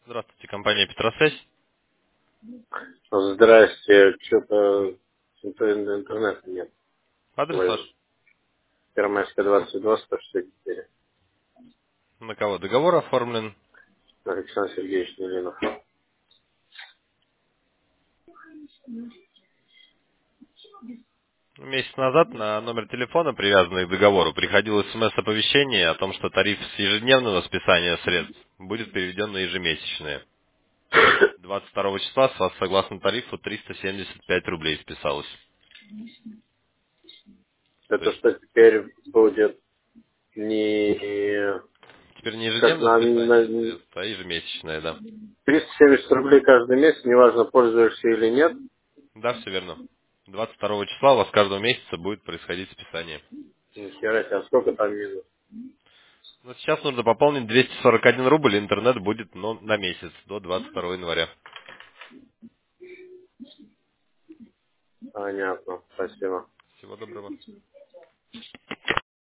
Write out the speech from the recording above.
Здравствуйте, компания Петросвязь. Здрасте, что-то интернета нет. Адрес ваш? Ой, Первомайская 22, 164. На кого договор оформлен? Александр Сергеевич Нелинов. Месяц назад на номер телефона, привязанный к договору, приходило смс-оповещение о том, что тариф с ежедневного списания средств будет переведен на ежемесячное. 22 числа с вас, согласно тарифу, 375 рублей списалось. То Это есть что теперь будет не теперь не как ежедневное списание на средств, а ежемесячное, да. 370 рублей каждый месяц, неважно, пользуешься или нет. Да, все верно. 22 числа у вас каждого месяца будет происходить списание. Нихера себе, а сколько там минус? Но сейчас нужно пополнить 241 рубль, интернет будет на месяц, до 22 января. Понятно, спасибо. Всего доброго.